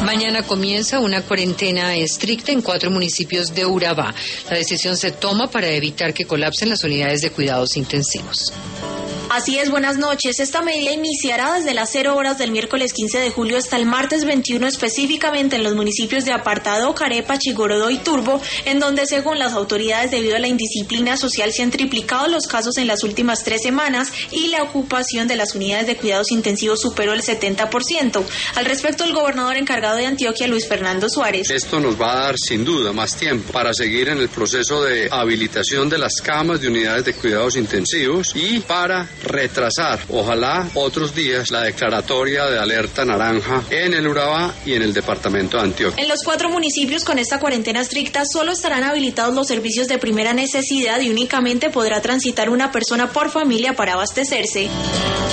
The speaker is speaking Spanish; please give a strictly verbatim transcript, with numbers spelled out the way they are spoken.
Mañana comienza una cuarentena estricta en cuatro municipios de Urabá. La decisión se toma para evitar que colapsen las unidades de cuidados intensivos. Así es, buenas noches. Esta medida iniciará desde las cero horas del miércoles quince de julio hasta el martes veintiuno, específicamente en los municipios de Apartado, Carepa, Chigorodó y Turbo, en donde, según las autoridades, debido a la indisciplina social, se han triplicado los casos en las últimas tres semanas y la ocupación de las unidades de cuidados intensivos superó el setenta por ciento. Al respecto, el gobernador encargado de Antioquia, Luis Fernando Suárez. Esto nos va a dar, sin duda, más tiempo para seguir en el proceso de habilitación de las camas de unidades de cuidados intensivos y para retrasar, ojalá otros días, la declaratoria de alerta naranja en el Urabá y en el departamento de Antioquia. En los cuatro municipios con esta cuarentena estricta solo estarán habilitados los servicios de primera necesidad y únicamente podrá transitar una persona por familia para abastecerse.